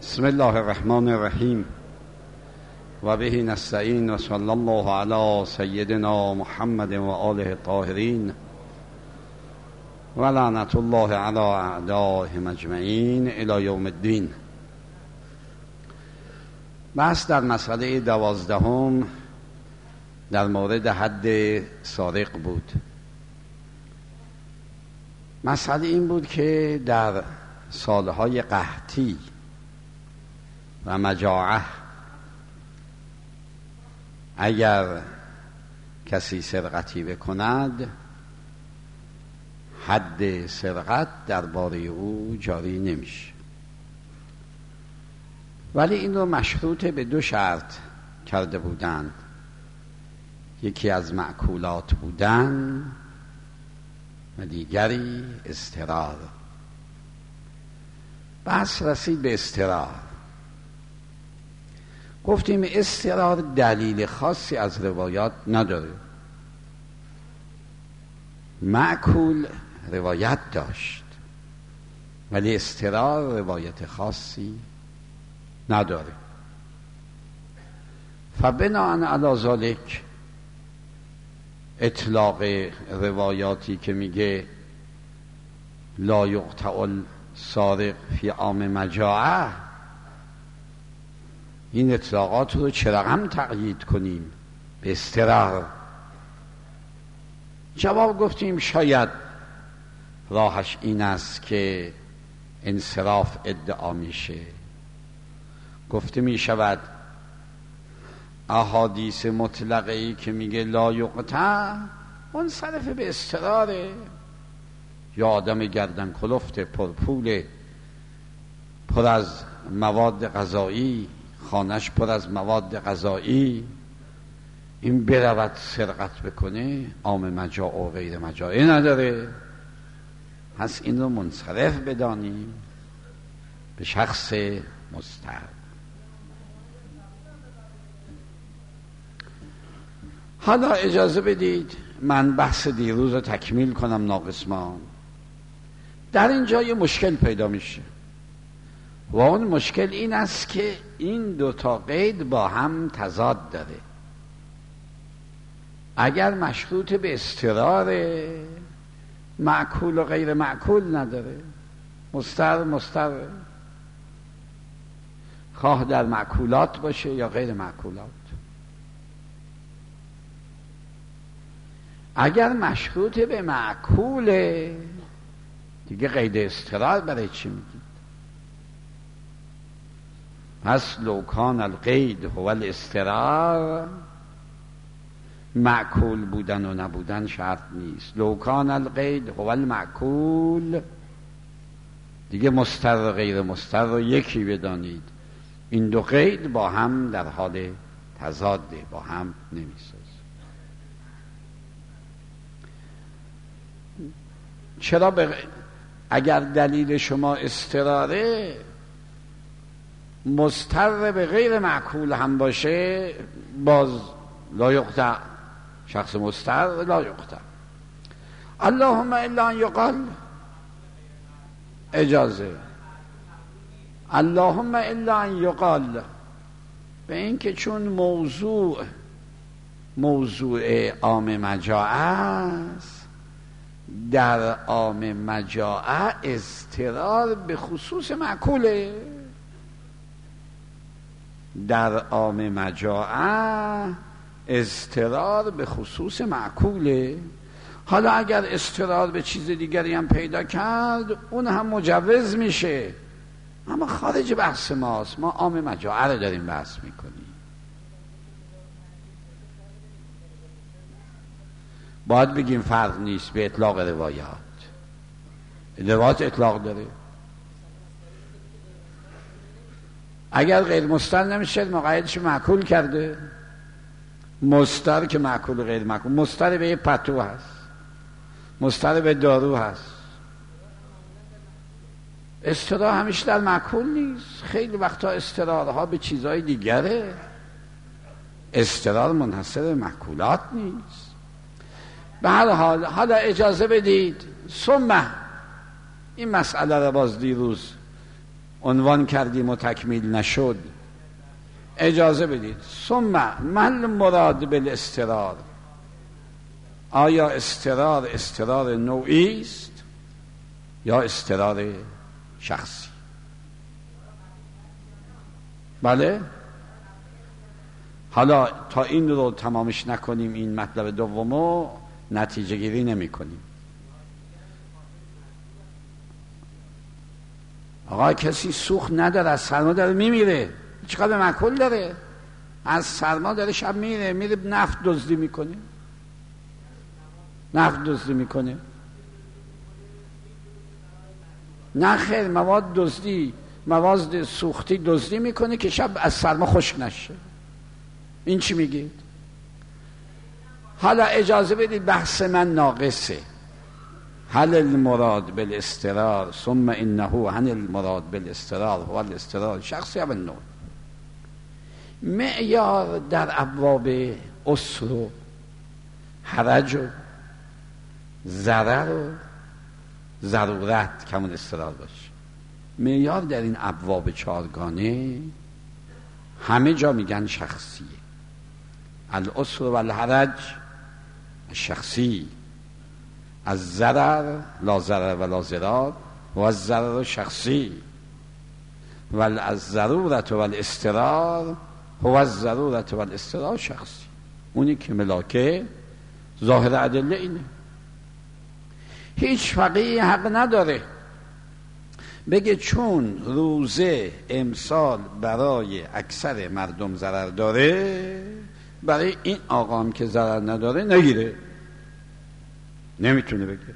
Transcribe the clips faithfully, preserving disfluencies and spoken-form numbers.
بسم الله الرحمن الرحیم و به نستعین و صلی الله علی سیدنا محمد و آله الطاهرین و لعنت الله علی اعدائهم اجمعین الی یوم الدین. بحث در مسئله دوازدهم در مورد حد سارق بود. مسئله این بود که در سالهای قحطی و مجاعه اگر کسی سرقتی بکند حد سرقت درباره او جاری نمیشه، ولی این رو مشروط به دو شرط کرده بودند. یکی از مأکولات بودن و دیگری استرار. بحث رسید به استرار. گفتیم استرار دلیل خاصی از روایات نداره. مأکول روایت داشت ولی استرار روایت خاصی نداره. فبناء علی ذلک اطلاق روایاتی که میگه لا یقطع السارق فی عام مجاعه، این اطلاقات رو چه رقم تقیید کنیم به استرار؟ جواب گفتیم شاید راهش این است که انصراف ادعا میشه. گفته میشود احادیث مطلقه ای که میگه لا یقطع منصرف به استراره. یا آدم گردن کلفت پرپول پر از مواد غذایی، خانش پر از مواد غذایی، این برود سرقت بکنه، عام مجاع و غیر مجاعه نداره. پس این رو منصرف بدانیم به شخص مضطر. حالا اجازه بدید من بحث دیروز رو تکمیل کنم ناقصمان. در اینجا یه مشکل پیدا میشه و اون مشکل این است که این دوتا قید با هم تضاد داره. اگر مشروط به استرار، معکول و غیر معکول نداره، مستر مستر، خواه در معکولات باشه یا غیر معکولات. اگر مشروط به معکوله دیگه قید استرار برای چی میگید؟ پس لو کان القید هو الاسترار، معکول بودن و نبودن شرط نیست. لو کان القید هو المعکول، دیگه مستر و غیر مستر رو یکی بدانید. این دو قید با هم در حال تضاده، با هم نمیسازه. چرا بغ... اگر دلیل شما استراره، مضطر به غیر معکول هم باشه باز لا یقطع، شخص مضطر لا یقطع. اللهم الا ان یقال، اجازه، اللهم الا ان یقال، به این که چون موضوع موضوع عام مجاعه است، در عام مجاعه استرار به خصوص معکوله. در عام مجاعه استرار به خصوص معکوله. حالا اگر استرار به چیز دیگری هم پیدا کرد اون هم مجوز میشه، اما خارج بحث ماست. ما عام مجاعه رو داریم بحث میکنیم. باید بگیم فرق نیست به اطلاق روایات. روایات اطلاق داره. اگر غیر مستر نمیشه مقایدش معکول کرده. مستر که معکول و غیر معکول، مستر به پتو هست، مستر به دارو هست. استرار همیشه در معکول نیست. خیلی وقتا استرارها به چیزهای دیگره. استرار منحصر به معکولات نیست. به هر حال حالا اجازه بدید ثم این مسئله را باز دیروز عنوان کردیم و تکمیل نشد. اجازه بدید. ثم من مراد بالاضطرار، آیا اضطرار اضطرار نوعی است یا اضطرار شخصی؟ بله. حالا تا این رو تمامش نکنیم این مطلب دومو نتیجه گیری نمی کنیم. آقا کسی سوخت نداره، از سرما داره میمیره، چقدر مکل داره، از سرما داره شب میره میره نفت دزدی میکنه، نفت دزدی میکنه. نه خیر، مواد دزدی، مواد سوختی دزدی میکنه که شب از سرما خشک نشه. این چی میگید؟ حالا اجازه بدید بحث من ناقصه. هل المراد بالاضطرار ثم انه هل المراد بالاضطرار هو الاضطرار شخصی و نوع. معیار در ابواب عسر و حرج و ضرر و ضرورت کمون اضطرار باشه. معیار در این ابواب چارگانه همه جا میگن شخصیه. العسر و الحرج شخصی، از ضرر لا ضرر و لا ضرار و از ضرر شخصی، و از ضرورت و الاضطرار و از ضرورت و الاضطرار شخصی. اونی که ملاکه ظاهر ادله اینه. هیچ فقیه حق نداره بگه چون روزه امسال برای اکثر مردم ضرر داره، برای این آقا هم که ضرر نداره نگیره. نمیتونه بگه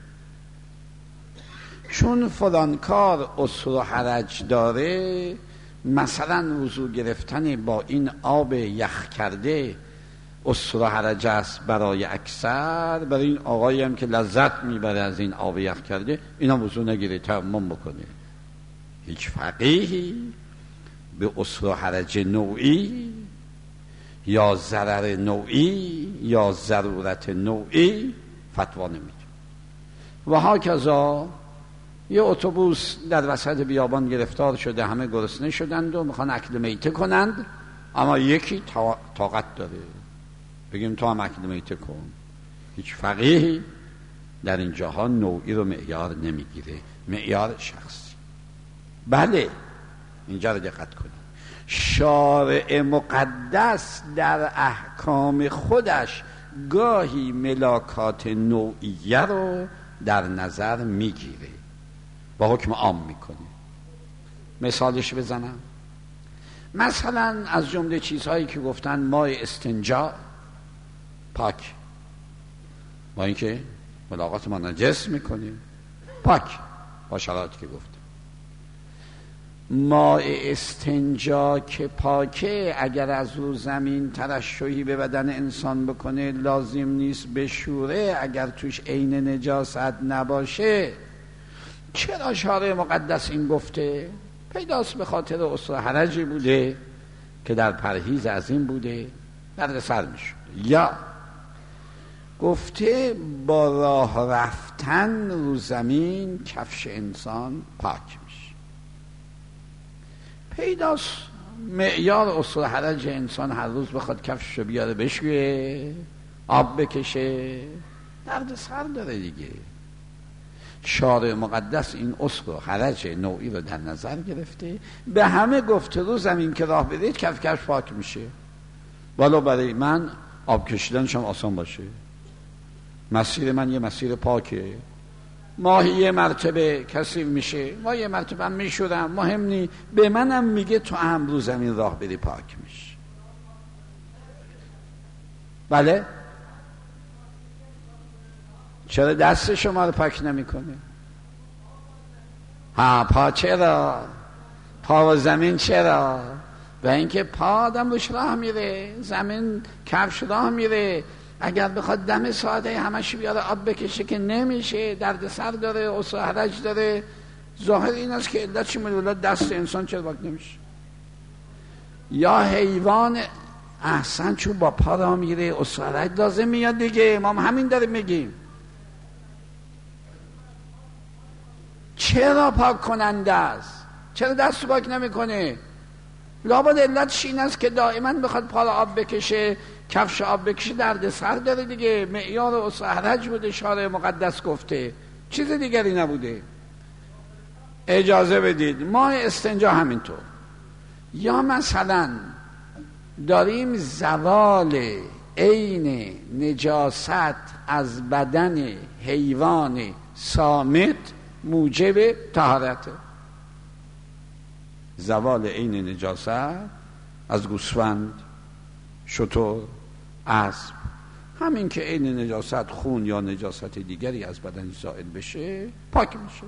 چون فلان کار عسر و حرج داره، مثلا وضو گرفتن با این آب یخ کرده عسر و حرج است برای اکثر، برای این آقایی هم که لذت میبره از این آب یخ کرده اینا وضو نگیره، تیمم بکنه. هیچ فقیهی به عسر و حرج نوعی یا ضرر نوعی یا ضرورت نوعی فتوا نمیده. و هاکذا یه اتوبوس در وسط بیابان گرفتار شده، همه گرسنه شدند و میخوان اکل میته کنند، اما یکی طاقت داره، بگیم تو هم اکل میته کن. هیچ فقیهی در این جاها نوعی رو معیار نمیگیره، معیار شخصی. بله اینجا رو دقت کنید. شارع مقدس در احکام خودش گاهی ملاکات نوعیه رو در نظر میگیره، با حکم عام میکنه. مثالش بزنم. مثلا از جمله چیزهایی که گفتن ماء استنجا پاک، با اینکه ملاقات ما نجس میکنه، پاک با شرایطی که گفتم. ماء استنجا که پاکه، اگر از رو زمین ترشحی به بدن انسان بکنه لازم نیست بشوره اگر توش عین نجاست نباشه. چرا شارع مقدس این گفته؟ پیداست به خاطر عسر حرجی بوده که در پرهیز از این بوده درد سر میشود، یا گفته با راه رفتن رو زمین کفش انسان پاک میشه. پیداست معیار عسر حرج انسان هر روز بخواد کفش رو بیاره بشویه، آب بکشه، درد سر داره دیگه. شارع مقدس این عسر و حرج نوعی رو در نظر گرفته، به همه گفته رو زمین که راه بدید کف کفش پاک میشه. والا برای من آب کشیدنش هم آسان باشه، مسیر من یه مسیر پاکه، ماهی یه مرتبه کثیف میشه، ما یه مرتبه هم میشورم، مهم نی، به منم میگه تو هم رو زمین راه بدی پاک میشه. بله؟ چرا دست شما رو پاک نمیکنه؟ ها پا چرا؟ پا و زمین چرا؟ و اینکه پا آدم روش راه میره، زمین کفش راه میره، اگر بخواد دم ساعته همش بیاره آب بکشه که نمیشه، درد سر داره، عسر حرج داره. ظاهر این است که علت چی میدونه دست انسان چرا پاک نمیشه؟ یا حیوان احسن چون با پا راه میره عسر حرج لازم میاد دیگه، ما همین داره میگیم. چرا پاک کننده است؟ چرا دست پاک نمیکنه؟ لابد علتش این است که دائما بخواد پا آب بکشه، کفش آب بکشه، درد سر داره دیگه. معیار اسحرج بوده، شارع مقدس گفته، چیز دیگری نبوده. اجازه بدید ماه استنجا همینطور. یا مثلا داریم زوال عین نجاست از بدن حیوان صامت موجب طهارته. زوال عین نجاست از گوسفند، شتر، اسب، همین که عین نجاست خون یا نجاست دیگری از بدن زائل بشه پاک میشه.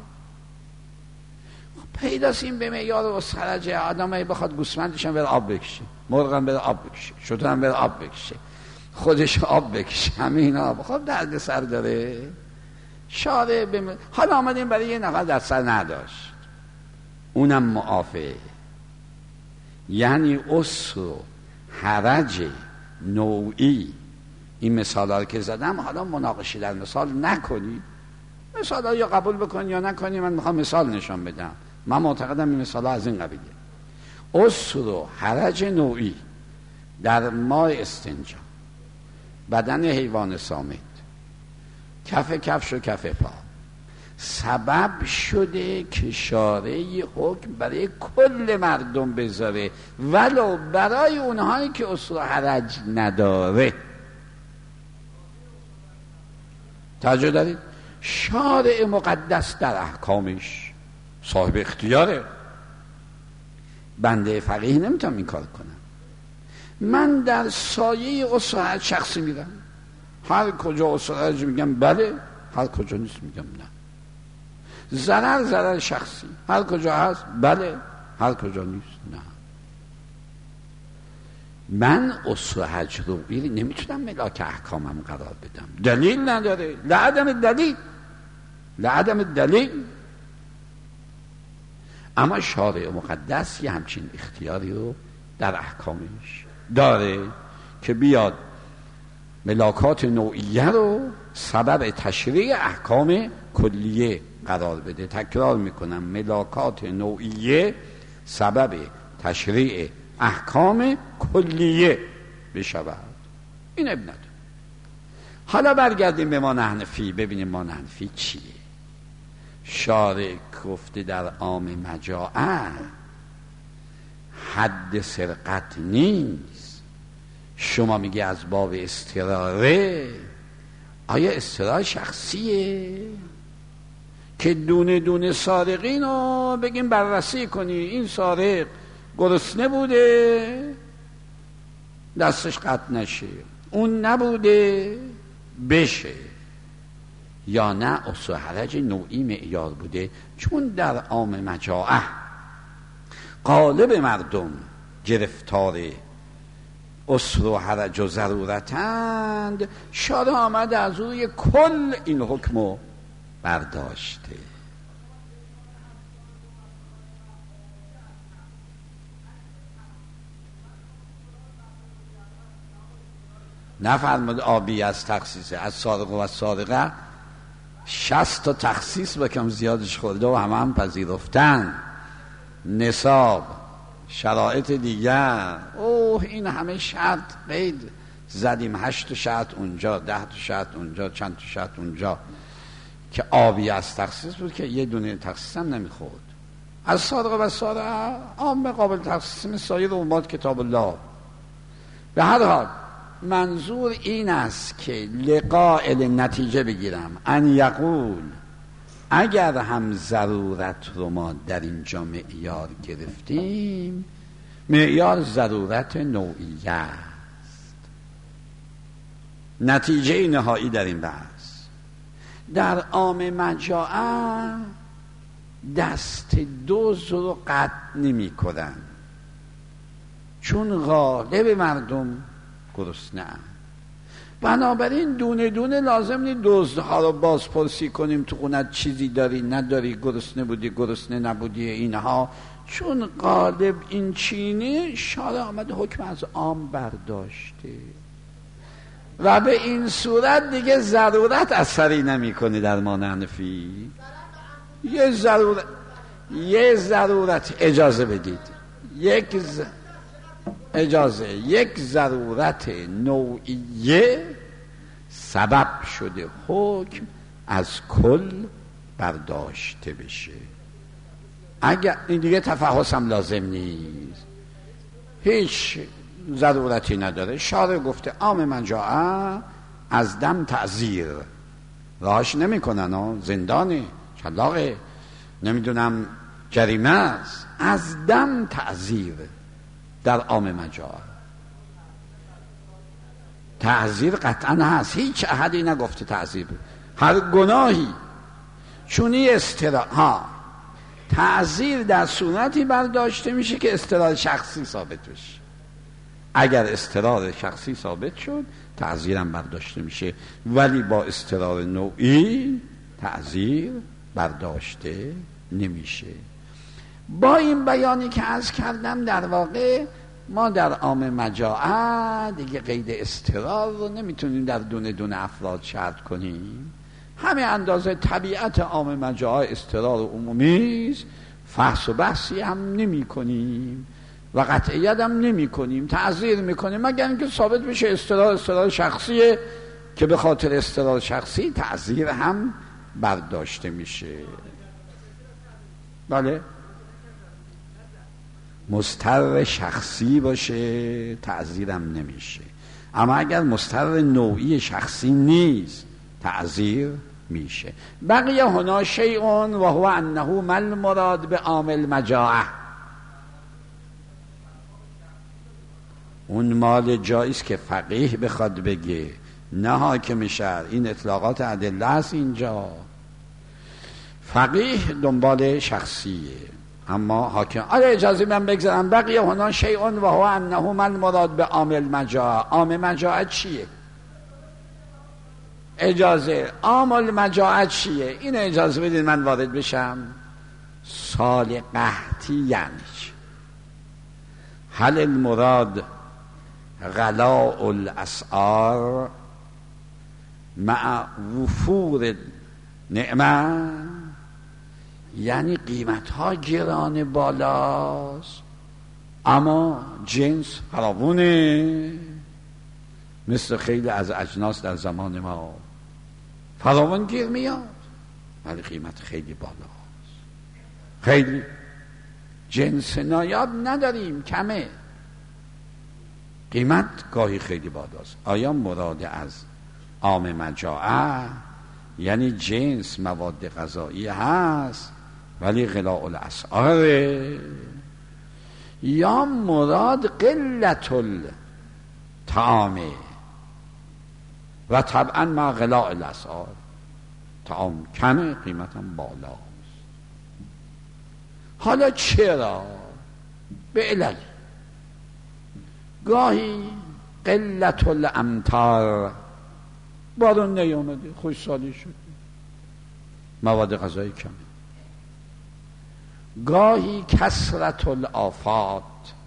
پیداست این به معیار اسحرج. آدم بخواد گوسفندش هم بره آب بکشه، مرغ هم بره آب بکشه، شتر هم بره آب بکشه، خودش آب بکشه، همه اینا خب درد سر داره. شارع بم... حالا آمدیم برای یه نفر در سر نداشت، اونم معافه، یعنی اسر و حرج نوعی. این مثال ها که زدم حالا مناقشه در مثال نکنی، مثال ها یا قبول بکنی یا نکنی. من میخوام مثال نشان بدم. من معتقدم این مثال ها از این قبیله. اسر و حرج نوعی در ماء استنجا، بدن حیوان صامت، کف کفش و کف پا، سبب شده که شارع حکم برای کل مردم بذاره، ولو برای اونهایی که اسر و حرج نداره. توجه دارید؟ شارع مقدس در احکامش صاحب اختیاره. بنده فقیه نمیتونم این کار کنم. من در سایه اسر و حرج شخصی میرم، هر کجا اسر و حرج میگم بله، هر کجا نیست میگم نه. ضرر ضرر شخصی، هر کجا هست بله، هر کجا نیست نه. من اسر و حرج رو نمیتونم ملاک احکامم قرار بدم، دلیل نداره، لعدم دلیل، لعدم دلیل. اما شارع مقدس یه همچین اختیاری رو در احکامش داره که بیاد ملاکات نوعیه رو سبب تشریع احکام کلیه قرار بده. تکرار میکنم، ملاکات نوعیه سبب تشریع احکام کلیه بشود. این اب نداره. حالا برگردیم به ما حنفی، ببینیم ما حنفی چیه. شارع گفته در عام مجاعه حد سرقت نیست. شما میگی از باب استراره. آیا استرار شخصیه که دونه دونه سارقین رو بگیم بررسی کنی؟ این سارق گرسنه بوده دستش قطع نشه، اون نبوده بشه، یا نه اسر و حرج نوعی معیار بوده؟ چون در عام مجاعه غالب مردم گرفتار اسر و حرج و ضرورتند، شارع آمده از روی کل این حکمو برداشته. نفرمود آبی از تخصیصه، از سارق و از سارقه شصت تا تخصیص بکم زیادش خورده و همه هم پذیرفتن. نصاب، شرایط دیگر، اوه این همه شرط قید زدیم، هشت تا شرط اونجا، ده تا شرط اونجا، چند تا شرط اونجا، که آبی از تخصیص بود که یه دونه تخصیص هم نمیخورد. از سارق و سارقه عام قابل تخصیص مثل سایر امات کتاب الله. به هر حال منظور این است که لقائل نتیجه بگیرم، ان یقول اگر هم ضرورت رو ما در اینجا معیار گرفتیم، معیار ضرورت نوعیه است. نتیجه نهایی در این بحث، در عام مجاعه دست دزد رو قطع نمی کنن، چون غالب مردم گرسنه. بنابراین دونه دونه لازم نیست دزدها رو بازپرسی کنیم تو خونت چیزی داری نداری، گرسنه بودی گرسنه نبودی، اینها چون غالب این چینه، شارع آمد حکم از عام برداشته و به این صورت دیگه ضرورت اثری نمی کنه. در ما حنفی یه ضرورت یه ضرورت، اجازه بدید، یک ز... اجازه یک ضرورت نوعیه سبب شده حکم از کل برداشته بشه. اگر این دیگه تفحص هم لازم نیست، هیچ ضرورتی نداره. شارع گفته عام من جاء از دم تعزیر، راهش نمی کنن، زندانه، چلاقه، نمیدونم جریمه است، از دم تعزیر در عام من جاء. تعزیر قطعا هست، هیچ احدی نگفته تعزیر هر گناهی، چونی استرا ها تعزیر در صورتی برداشته میشه که استرار شخصی ثابت بشه. اگر استرار شخصی ثابت شد تعزیرم برداشته میشه، ولی با استرار نوعی تعزیر برداشته نمیشه. با این بیانی که عرض کردم در واقع ما در عام مجاعه دیگه قید استرار رو نمیتونیم در دونه دونه افراد شرط کنیم. همه اندازه طبیعت عام مجاعه استرار عمومی است، فحص و بحثی هم نمی کنیم و قطعیت هم نمی کنیم، تعزیر می کنیم مگر اینکه ثابت بشه استرار استرار شخصیه که به خاطر استرار شخصی تعزیر هم برداشته میشه. بله، مضطر شخصی باشه تعزیرم نمیشه، اما اگر مضطر نوعی شخصی نیست تعزیر میشه. بقیه هنا شیئون و هو انه ما المراد به عامل مجاعه، اون مال جاییست که فقیه بخواد بگه، نه حاکم شرع. این اطلاقات ادله است اینجا، فقیه دنبال شخصیه اما حاکم. آره اجازه من بگذارم. بقیه هنا شیئون و هو انه ما المراد به عامل مجاعه. عامل مجاعه چیه؟ اجازه عامل مجاعه چیه؟ این اجازه بدید من وارد بشم. سال قحطی یعنی چی؟ هل المراد غلاء الاسعار مع وفور نعمه؟ یعنی قیمت ها گران بالاست اما جنس فراوونه، مثل خیلی از اجناس در زمان ما فراوان گیر میاد ولی قیمت خیلی بالاست، خیلی جنس نایاب نداریم، کمه، قیمت گاهی خیلی بالاست. آیا مراد از عام مجاعه یعنی جنس مواد غذایی هست ولی غلاء الاسعار، یا مراد قلت الطعام و طبعا ما غلاء الاسعار طعام کمه قیمتم بالاست؟ حالا چرا؟ به علل. گاهی قلت الامطار، بارون نیامده، خوشسالی شد، مواد غذایی کمه. گاهی کثرت الآفات،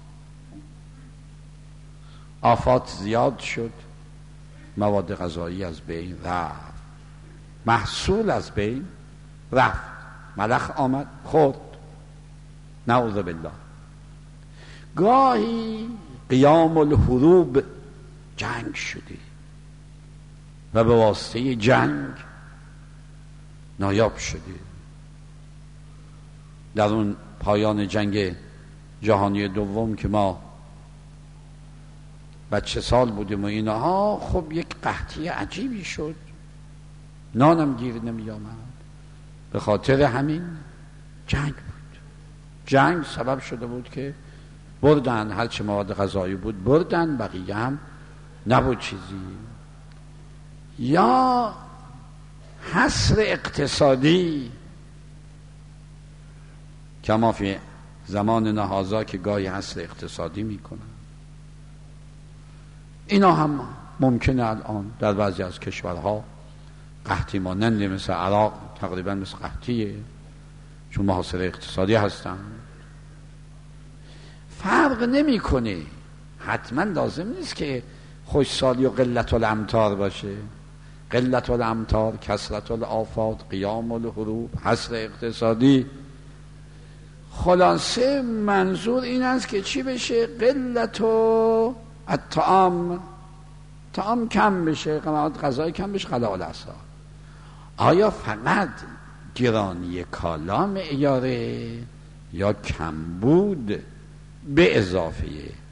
آفات زیاد شد، مواد غذایی از بین رفت، محصول از بین رفت، ملخ آمد خورد، نعوذ بالله. گاهی قیام الحروب، جنگ شده و به واسطه جنگ نایاب شده. در اون پایان جنگ جهانی دوم که ما بچه سال بودیم و اینها، خب یک قحطی عجیبی شد، نانم گیر نمی آمد، به خاطر همین جنگ بود. جنگ سبب شده بود که بردن هرچه مواد غذایی بود بردن، بقیه هم نبود چیزی. یا حصر اقتصادی کما فی زمان نهازا که گاهی حصر اقتصادی میکنن، اینا هم ممکنه الان در بعضی از کشورها قحطی مانند مثل عراق تقریبا مثل قحطیه، چون محاصره اقتصادی هستن. فرق نمیکنه، حتما لازم نیست که خوشسالی و قلت الامطار باشه. قلت الامطار، کثرت الآفات، قیام الحروب، حصر اقتصادی، خلاصه منظور این است که چی بشه؟ قلت و الطعام، طعام کم بشه، قناعت غذای کم بشه، قلع الاسار. آیا فقط گرانی کالا معیاره یا کمبود به اضافه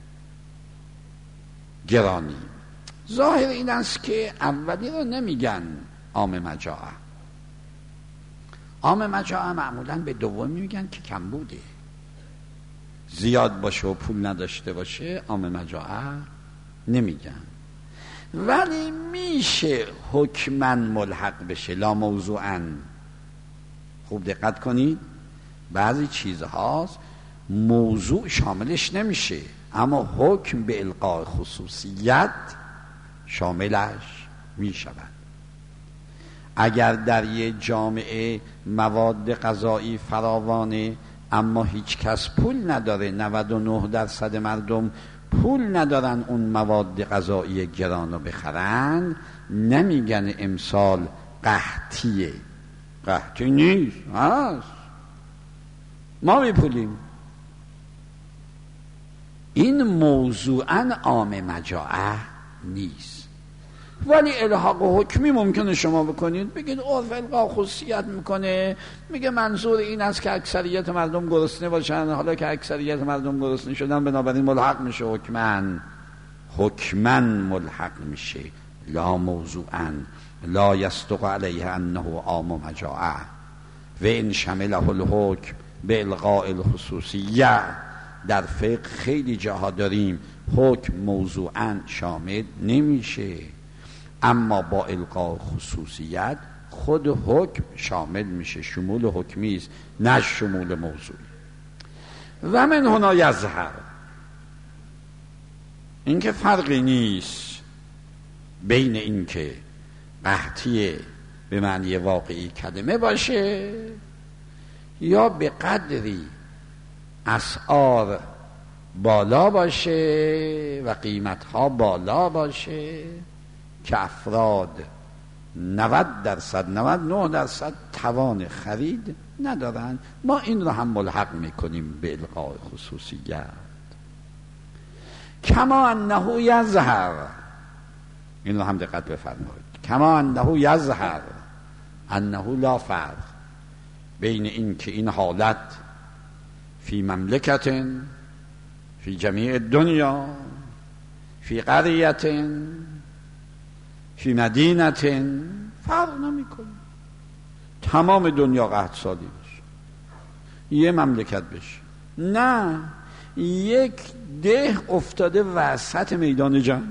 گرانی؟ ظاهر این است که اولی رو نمیگن عام مجاعه، عام مجاعه معمولا به دومی میگن که کمبوده، زیاد باشه و پول نداشته باشه عام مجاعه نمیگن. ولی میشه حکماً ملحق بشه، لا موضوعاً. خوب دقت کنید، بعضی چیزهاست موضوع شاملش نمیشه اما حکم به القاء خصوصیت شاملش میشود. اگر در یه جامعه مواد غذایی فراوانه اما هیچ کس پول نداره، نود و نه درصد مردم پول ندارن اون مواد غذایی گران رو بخرن، نمیگن امسال قحطیه. قحطی نیست، هست، ما میپولیم. این موضوعاً عام مجاعه نیست. ولی الحاق و حکمی ممکنه شما بکنید، بگید عرف القا خصوصیت میکنه، میگه منظور این است که اکثریت مردم گرسنه باشن، حالا که اکثریت مردم گرسنه شدن بنابراین ملحق میشه، حکماً حکماً ملحق میشه، لا موضوعاً لا یصدق علیه انه عام مجاعه و ان شمله الحکم به القاء الخصوصیه. در فقه خیلی جاها داریم حکم موضوعاً شامل نمیشه اما با القاء خصوصیت خود حکم شامل میشه، شمول حکمی است نه شمول موضوعی. و من هنا یظهر، این که فرقی نیست بین این که قحطی به معنی واقعی کلمه باشه یا به قدری اسعار بالا باشه و قیمتها بالا باشه که افراد نود درصد نود و نه درصد توان خرید ندارن، ما این رو هم ملحق میکنیم به القاء خصوصیت. کما انه یظهر، این رو هم دقت بفرمایید، کما انه یظهر انه لا فرق بین این که این حالت فی مملکت فی جمیع دنیا فی قریت فی مدینت فرق نمیکنه، تمام دنیا قحط سالی بشه، یه مملکت بشه، نه یک ده افتاده وسط میدان جنگ،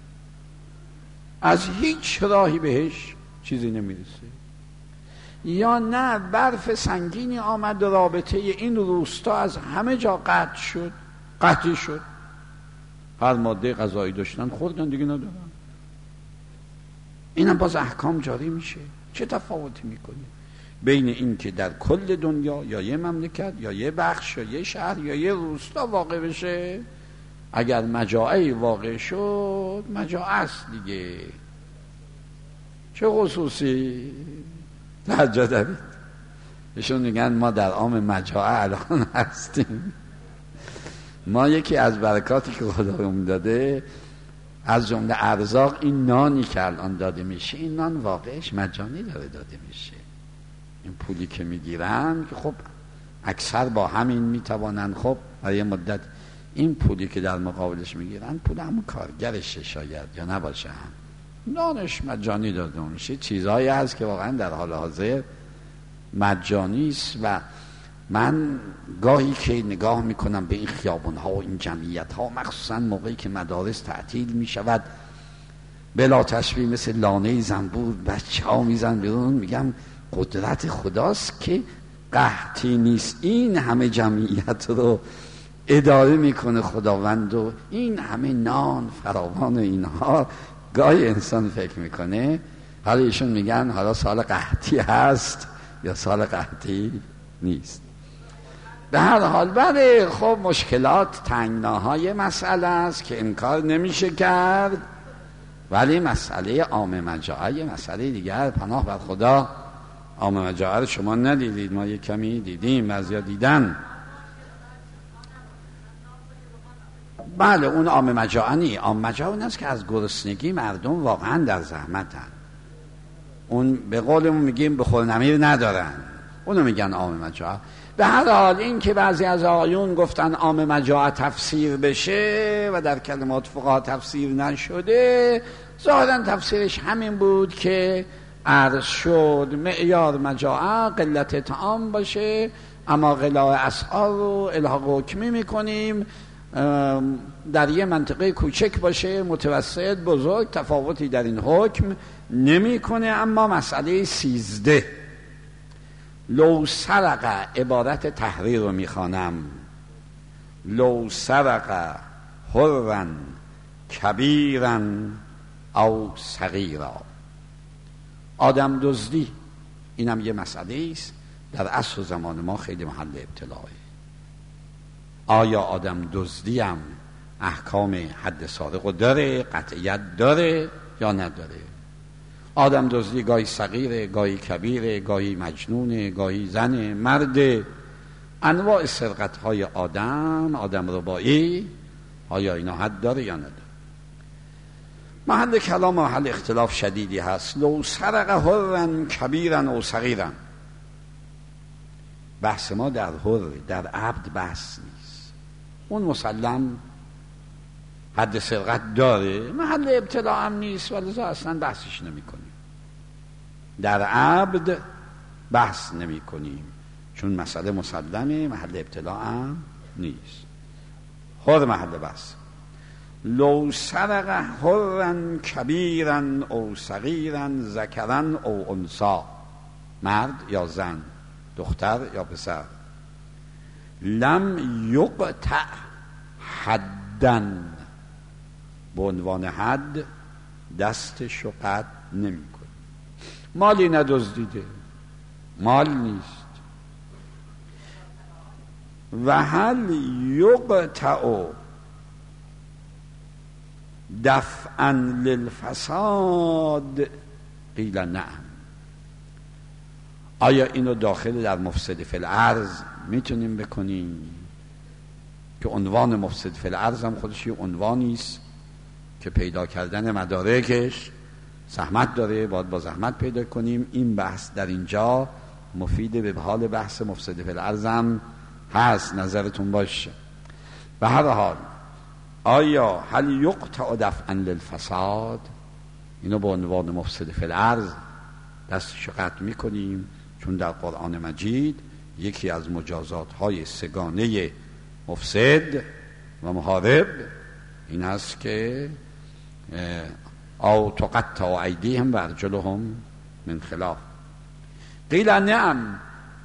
از هیچ راهی بهش چیزی نمیرسه، یا نه برف سنگینی آمد و رابطه این روستا از همه جا قطع شد، قطعی شد، هر ماده غذایی داشتن خوردن دیگه ندارن، اینم باز احکام جاری میشه. چه تفاوتی میکنه بین این که در کل دنیا یا یه مملکت یا یه بخش یا یه شهر یا یه روستا واقع بشه؟ اگر مجاعه واقع شد مجاعه است دیگه، چه خصوصی لحجه دارید؟ ایشون میگن ما در عام مجاعه الان هستیم. ما یکی از برکاتی که خداوند داده از جمله ارزاق این نانی که الان داده میشه، این نان واقعش مجانی داره داده میشه. این پولی که میگیرن که خب اکثر با همین میتوانن خب برای مدت، این پولی که در مقابلش میگیرن پول همون کارگرشه شاید یا نباشه، هم نانش مجانی داده میشه. چیزهایی هست که واقعا در حال حاضر مجانی است و من گاهی که نگاه میکنم به این خیابون ها و این جمعیت ها، مخصوصا موقعی که مدارس تعطیل میشود بلا تشبیه مثل لانه زنبور بچه ها میزن بیرون، میگم قدرت خداست که قحطی نیست، این همه جمعیت رو اداره میکنه خداوند و این همه نان فراوان اینها. گاهی انسان فکر میکنه حالا ایشون میگن حالا سال قحطی هست یا سال قحطی نیست. به هر حال بله، خب مشکلات تنگناهای مسئله است که انکار نمیشه کرد، ولی مسئله عام مجاعه مسئله دیگر. پناه بر خدا عام مجاعه شما ندیدید، ما یک کمی دیدیم، بعضیا دیدن. بله اون عام مجاعنی. عام مجاعن اون است که از گرسنگی مردم واقعا در زحمتن، اون به قولمون میگیم بخور نمیر ندارن، اونو میگن عام مجاعت. به هر حال این که بعضی از آقایون گفتن عام مجاعت تفسیر بشه و در کلمات فقها تفسیر نشده، ظاهرا تفسیرش همین بود که عرض شد معیار مجاعت قلت طعام باشه، اما غلاء اسعار رو الحاق حکمی میکنیم در یه منطقه کوچک باشه، متوسط بزرگ تفاوتی در این حکم نمی کنه. اما مسئله سیزده لو سرق، عبارت تحریر رو میخوانم، لو سرق حرا کبیرا او صغیرا، آدم دزدی، اینم یه مسئله است در عصر زمان ما خیلی محل ابتلاه. آیا آدم دزدی هم احکام حد سارق داره، قطعیت داره یا نداره؟ آدم دزدی گاهی صغیره، گاهی کبیره، گاهی مجنونه، گاهی زنه، مرده. انواع سرقت های آدم، آدم ربایی، آیا اینا حد داره یا نداره؟ محل کلام و محل اختلاف شدیدی هست. لو سرق حرا کبیرا او صغیرا، بحث ما در حر، در عبد بحث نیست. اون مسلم حد سرقت داره، محل ابتلاع هم نیست، ولی اصلا بحثش نمی کنیم. در عبد بحث نمی کنیم چون مسئله مسلمه، محل ابتلاع هم نیست. حر محل بحث. لو سرق حرا کبیرا او صغیرا ذکرا او انثی، مرد یا زن، دختر یا پسر، لم یقطع حدن، به عنوان حد دستشو قطع نمی کنه. مالی ندزدیده، مال نیست. و هل یقطع دفعا للفساد قیل نعم، آیا اینو داخل در مفسد فی الارض میتونیم بکنیم؟ که عنوان مفسد فی الارض هم خودش یه عنوانی است که پیدا کردن مدارکش زحمت داره، باید با زحمت پیدا کنیم. این بحث در اینجا مفید به حال بحث مفسد فی الارض هم هست، نظرتون باشه. به هر حال آیا هل یقطع دفعا للفساد، اینو به عنوان مفسد فی الارض دستش قطع میکنیم؟ چون در قرآن مجید یکی از مجازات های سگانه مفسد و محارب این هست که او تقطع ایدیهم و ارجلهم من خلاف. قیل نعم،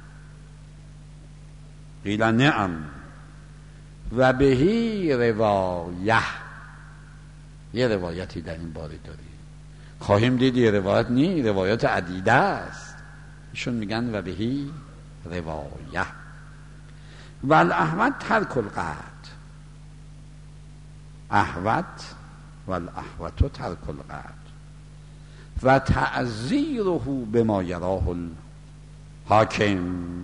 قیل نعم و بهی روایه، یه روایتی در این باره داری، خواهیم دید یه روایت نی، روایت عدیده است. ایشون میگن و بهی روایه و الاحوت ترک القطع، احوت و الاحوت ترک القطع و تعزیره بما یراه الحاکم،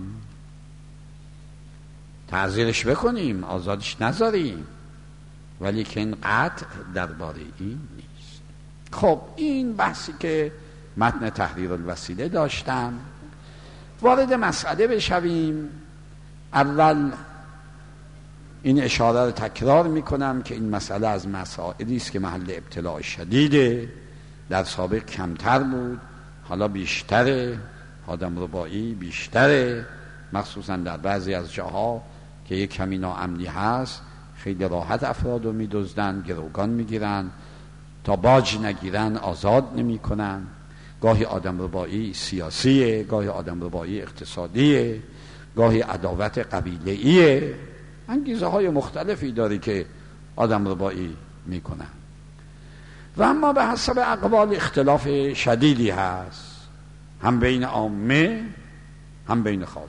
تعزیرش بکنیم، آزادش نذاریم، ولی که این قطع درباره این نیست. خب این بحثی که متن تحریر الوسیله داشتم، وارد مسئله بشویم. اول این اشاره رو تکرار میکنم که این مسئله از مسائلی است که محل ابتلاع شدیده، در سابق کمتر بود، حالا بیشتره، آدم ربایی بیشتره، مخصوصا در بعضی از جاها که یک کمی ناامنی هست، خیلی راحت افراد رو میدزدن، گروگان میگیرن، تا باج نگیرن آزاد نمی کنن. گاهی آدم ربایی سیاسیه، گاهی آدم ربایی اقتصادیه، گاهی عداوت قبیله‌ایه، انگیزه های مختلفی داری که آدم ربایی میکنن. و اما به حسب اقوال اختلاف شدیدی هست، هم بین عامه هم بین خاص.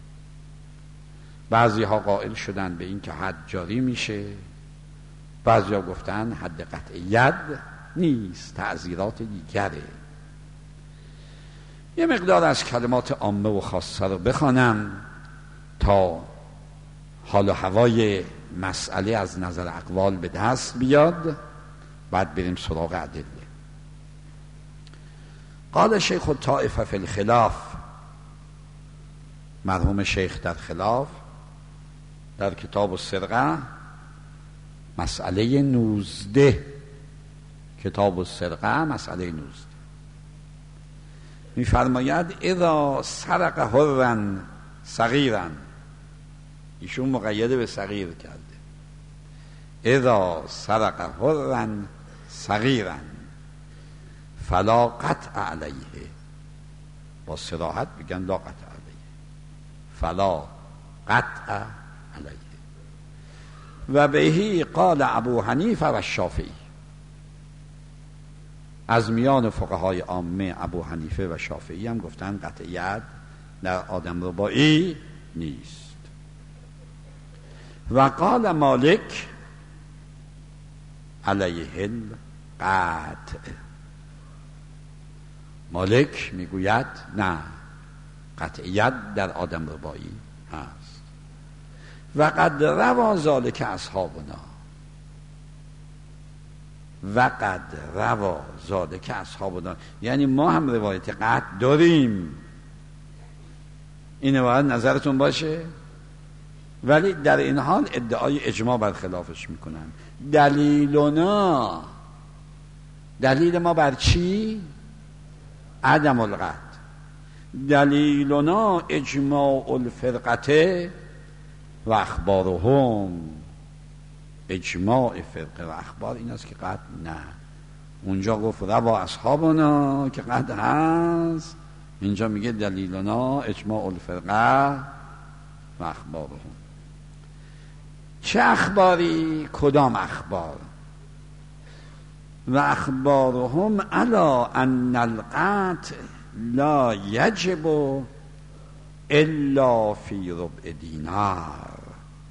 بعضی ها قائل شدن به این که حد جاری میشه، بعضی ها گفتن حد قطعیت نیست، تعزیرات دیگره. یه مقدار از کلمات عامه و خاصه رو بخوانم تا حال و هوای مسئله از نظر اقوال به دست بیاد، بعد بریم سراغ ادله. قال شیخ الطائفه فی الخلاف، مرحوم شیخ در خلاف در کتاب السرقه مسئله نوزده، کتاب السرقه مسئله نوزده میفرماید اذا سرق حرا صغیرا، ایشون مقید به صغیر کرده، اذا سرق حرا صغیرا فلا قطع علیه، با صراحت بگن لا قطع علیه، فلا قطع علیه. و بهی قال ابو حنیفه و شافعی، از میان فقهای عامه ابو حنیفه و شافعی هم گفتن قطعیت در آدمربایی نیست. و قال مالک علیه القطع، مالک میگوید نه، قطعیت در آدمربایی هست. و قد روا ذلک اصحابنا، و قد روا ذلک اصحابنا، یعنی ما هم روایت قطع داریم، اینه باید نظرتون باشه، ولی در این حال ادعای اجماع برخلافش میکنن. دلیلنا، دلیل ما بر چی؟ عدم القطع. دلیلنا اجماع الفرقته و اخبارهم، اجماع فرقه و اخبار این است که قطع نه. اونجا گفت روا اصحابنا که قطع هست، اینجا میگه دلیلنا اجماع الفرقه و اخبارهم. چه اخباری؟ کدام اخبار؟ و اخبارهم علی ان القطع لا یجب الا فی ربع دینار،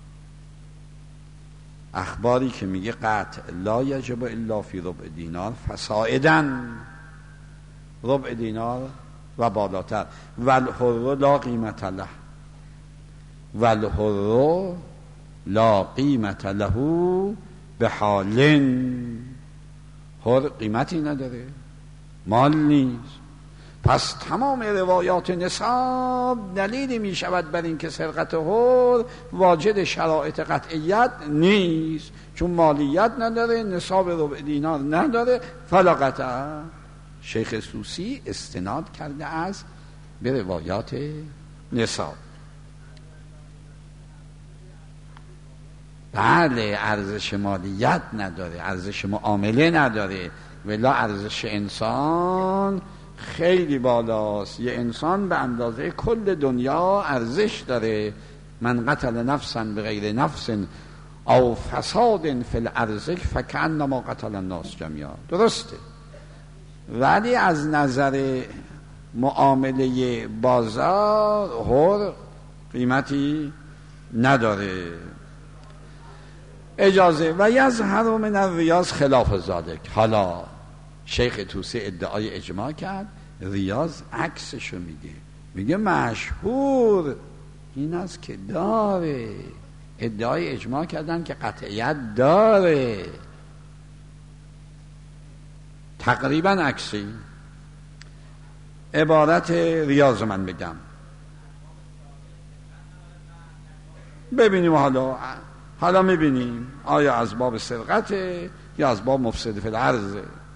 اخباری که میگه قطع لا یجب الا فی ربع دینار فصاعدن، ربع دینار و بالاتر، والحر لا قیمت له، والحر لا قیمت له به حال، حر قیمتی نداره، مال نیست. پس تمام روایات نصاب دلیلی می شود بر این که سرقت حر واجد شرایط قطعیت نیست، چون مالیت نداره، نصاب ربع دینار نداره، فلا قطع. شیخ سوسی استناد کرده از به روایات نصاب. بله، ارزش مالیت نداره، ارزش معامله نداره، ولی ارزش انسان خیلی بالاست. یه انسان به اندازه کل دنیا ارزش داره. من قتل نفسا بغیر نفس او فساد فی الارض فکأنما قتل الناس جمیعا، درسته، ولی از نظر معامله بازار حر قیمتی نداره. اجازه و یظهر من الریاض خلاف ذلک. حالا شیخ طوسی ادعای اجماع کرد، ریاض عکسشو میگه، میگه مشهور این است که داره، ادعای اجماع کردن که قطعیت داره، تقریبا عکسی. عبارت ریاض من بگم ببینیم، حالا حالا میبینیم آیا از باب سرقته یا از باب مفسد فی الارض.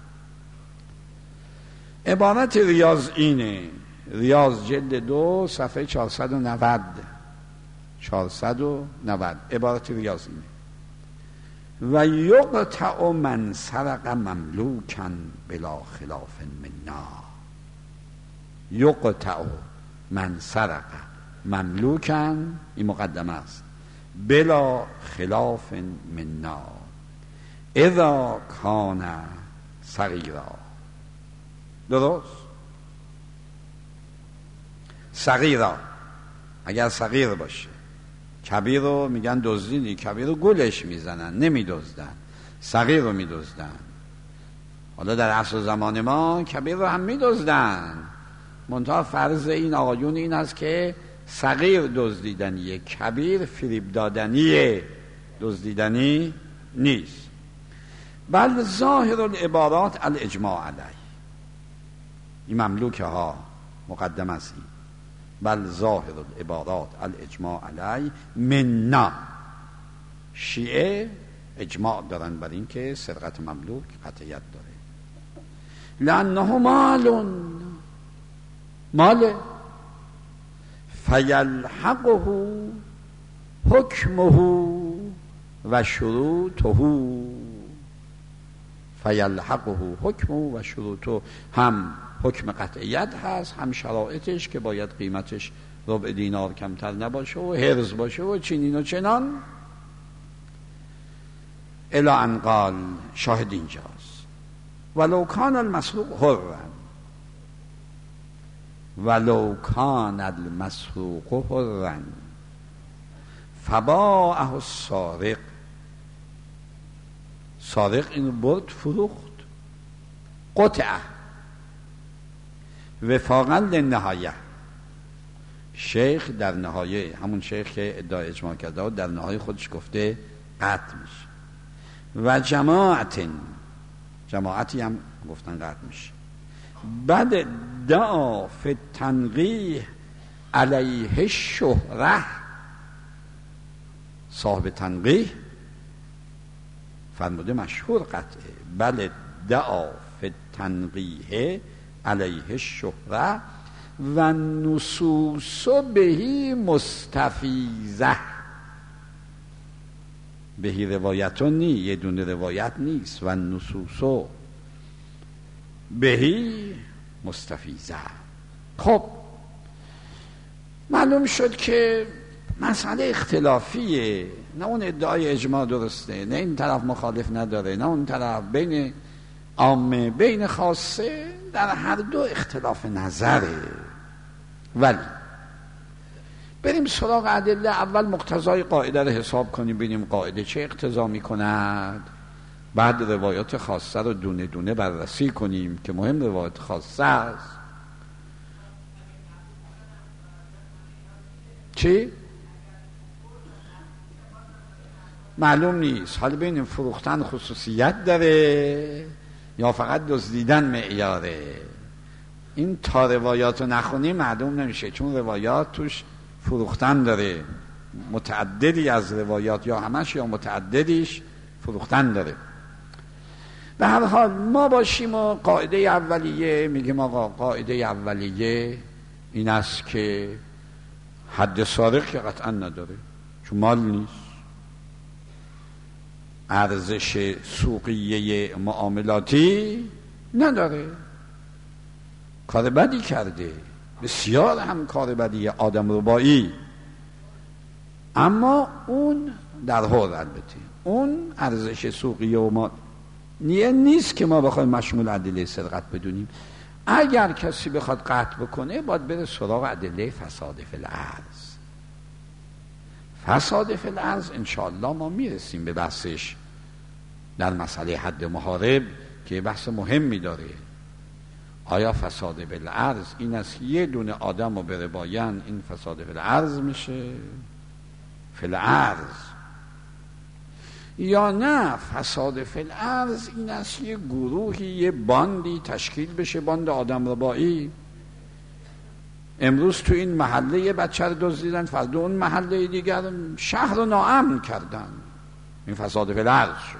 عبارت ریاض اینه، ریاض جلد دو صفحه چهارصد و نود، چهارصد و نود. عبارت ریاض اینه: و یقطع من سرق مملوکا بلا خلاف منا. یقطع من سرق مملوکا، این مقدمه است، بلا خلاف منا اذا کان صغیرا. درست؟ صغیرا اگر صغیر باشه. کبیر رو میگن دزدیدی، کبیر رو گلش میزنن، نمیدزدن، صغیر رو میدزدن. حالا در عصر زمان ما کبیر رو هم میدزدن، منتها فرض این آقایون این است که صغیر دزدیدنیه، کبیر فریب دادنیه، دزدیدنی نیست. بل ظاهر العبارات الاجماع علیه، این مملوکه ها مقدم است. این بل ظاهر العبارات الاجماع علیه منا، شیعه اجماع دارن بر این که سرقت مملوک قطعیت داره. لانه مال، مال فیلحقه حکمه و شروطه، فیلحقه حکمه و شروطه، هم حکم قطعیت هست هم شرایطش که باید قیمتش ربع دینار کمتر نباشه و حرز باشه و چنین و چنان. الی ان قال، شاهد اینجاست، ولو کان المسروق حرا، ولو کان المسروق حرا فباعه السارق، سارق این برد فروخت، قطعه وفاقا للنهایه. شیخ در نهایه، همون شیخ که ادعای اجماع کرده و در نهایه خودش گفته قطع میشه. و جماعت، جماعتی هم گفتن قطع میشه. بعد دعا فی تنقیح علیه شهره، صاحب تنقیح فرموده مشهور قطعه. بله دعا فی تنقیح علیه شهره و نصوص بهی مستفیزه، بهی روایتون نی، یه دونه روایت نیست. و نصوص بهی مستفیزه. خب معلوم شد که مسئله اختلافیه، نه اون ادعای اجماع درسته، نه این طرف مخالف نداره، نه اون طرف، بین عامه بین خاصه، در هر دو اختلاف نظره. ولی بریم سراغ ادله. اول مقتضای قاعده رو حساب کنیم، ببینیم قاعده چه اقتضا میکند، بعد روایات خاصه رو دونه دونه بررسی کنیم که مهم روایات خاصه است. چی؟ معلوم نیست. حالا ببینیم فروختن خصوصیت داره یا فقط دزدیدن معیاره. این تا روایات رو نخونیم معلوم نمیشه، چون روایات توش فروختن داره، متعددی از روایات یا همش یا متعددیش فروختن داره. به هر حال ما باشیم و قاعده اولیه میگیم آقا قاعده اولیه این است که حد سارق که قطعا نداره، چون مال نیست، ارزش سوقیه معاملاتی نداره، کار بدی کرده، بسیار هم کار بدی، آدم ربایی، اما اون در حال البته اون ارزش سوقیه و ما نیه نیست که ما بخوایم مشمول ادله سرقت بدونیم. اگر کسی بخواد قطع بکنه باید بره سراغ ادله فساد فی الارض. فساد فی الارض انشاءالله ما میرسیم به بحثش در مسئله حد محارب که بحث مهمی داره. آیا فساد فی الارض این است یه دونه آدم رو بره باین این فساد فی الارض میشه فی الارض، یا نه فساد فی الارض این است یه گروهی یه باندی تشکیل بشه، باند آدم ربایی، امروز تو این محله یه بچه رو دزدیدن، فردا اون محله دیگر شهر رو ناامن کردن، این فساد فی الارض شد.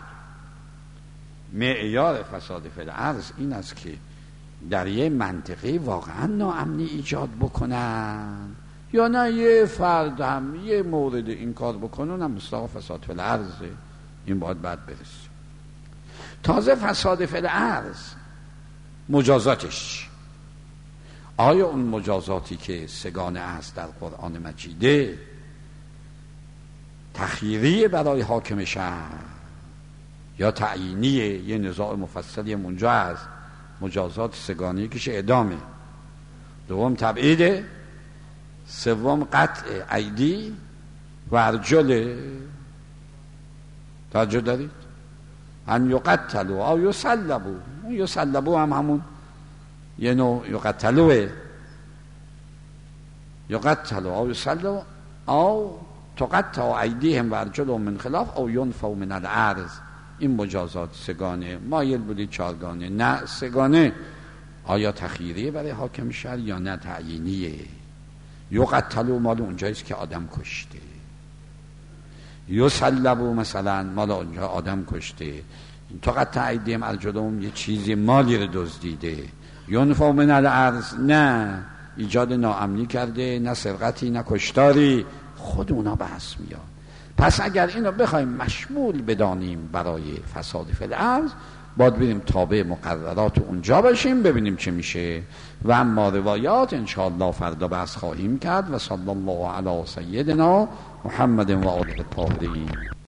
معیار فساد فی الارض این است که در یه منطقه واقعا ناامنی ایجاد بکنن، یا نه یه فرد هم یه مورد این کار بکنن، هم مستاق فساد فی الارضه. این باید بعد برسیم. تازه فساد فی الارض مجازاتش، آیا اون مجازاتی که سگانه است در قرآن مجیده تخییری برای حاکم شهر یا تعیینیه؟ یه نزاع مفصلی اونجا هست. مجازات سگانه کش اعدامه، دوم تبعیده، سوم قطع ایدی و ارجل. توجه دارید؟ ان یقتلوا او یصلبوا. یصلبوا هم همون یه نوع یقتلوه، یقتل او یسلب او تقطع ایدیهم و ارجلهم من خلاف او ینفوا من الارض. این مجازات سگانه. مایل بودید چهارگانه، نه سگانه. آیا تخیریه برای حاکم شهر یا نه تعیینیه؟ یقتلوا مال اونجاییست که آدم کشته، یسلبوا مثلا مال اونجا آدم کشته، تقطع ایدیهم ارجلهم یه چیزی مالی رو دزدیده، ینفوا من الارض نه ایجاد ناامنی کرده، نه سرقتی نه کشتاری، خود اونا بحث میاد. پس اگر اینو بخوایم مشمول بدانیم برای فساد فی الارض، باید بریم تابع مقررات اونجا باشیم ببینیم چه میشه. و اما روایات انشاءالله فردا بحث خواهیم کرد. و صلی الله علی سیدنا محمد و آله الطاهرین.